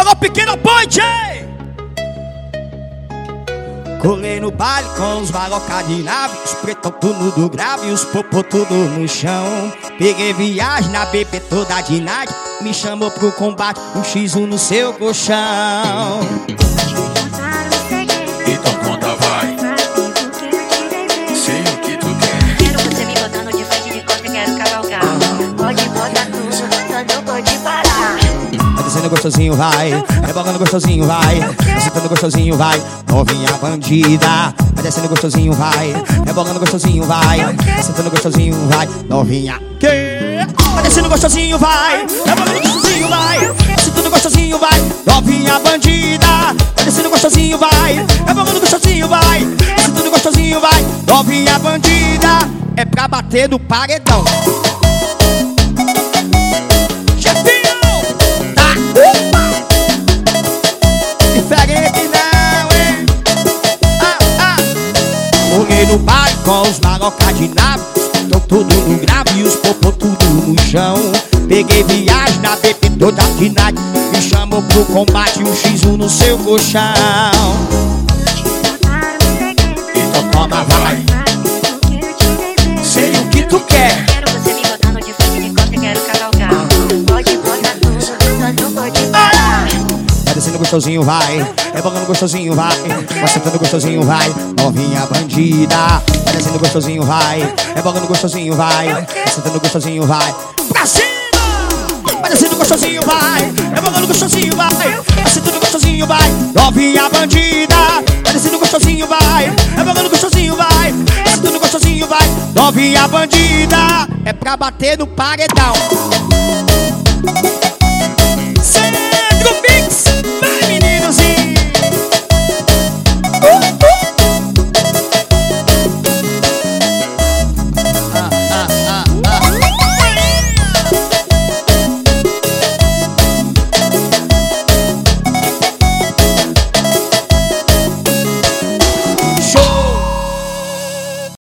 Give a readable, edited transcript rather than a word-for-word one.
Alô, pequena Ponte! Colei no baile com os maloca de nave, os pretão tudo do grave, os popô tudo no chão. Peguei viagem na BP toda de night, me chamou pro combate, um X1 no seu colchão. Então conta, vai. Sei o que tu quer. Quero você me botando de frente de costa, quero cavalgar. Pode botar tudo, só não pode parar. Vai descendo gostosinho, vai, rebolando gostosinho, vai, sentando gostosinho, vai, novinha bandida. Vai descendo gostosinho, vai, rebolando gostosinho, vai, sentando gostosinho, vai, novinha. Vai descendo gostosinho, vai, rebolando gostosinho, vai, sentando gostosinho, vai, novinha bandida. Vai descendo gostosinho, vai, rebolando gostosinho, vai, sentando gostosinho, vai, novinha bandida. É pra bater no paredão. Diferente não, hein? Morri no baile com os maloca de nave, tô tudo no grave e os popô tudo no chão. Peguei viagem na BP toda de night, me chamou pro combate, um X1 no seu colchão. Então toma, vai. Sei o que tu quer. Quero você me botando de frente de costa, quero cavalgar. Pode botar tudo, só não pode parar. Vai descendo gostosinho, vai, rebolando gostosinho, vai, vai sentando gostosinho, vai, novinha bandida. Vai descendo gostosinho, vai, rebolando gostosinho, vai, vai sentando gostosinho, vai, pra cima! Vai descendo gostosinho, vai, rebolando gostosinho, vai, vai sentando gostosinho, vai, novinha bandida. Vai descendo gostosinho, vai, rebolando gostosinho, vai, vai sentando gostosinho, vai, novinha bandida. É pra bater no paredão.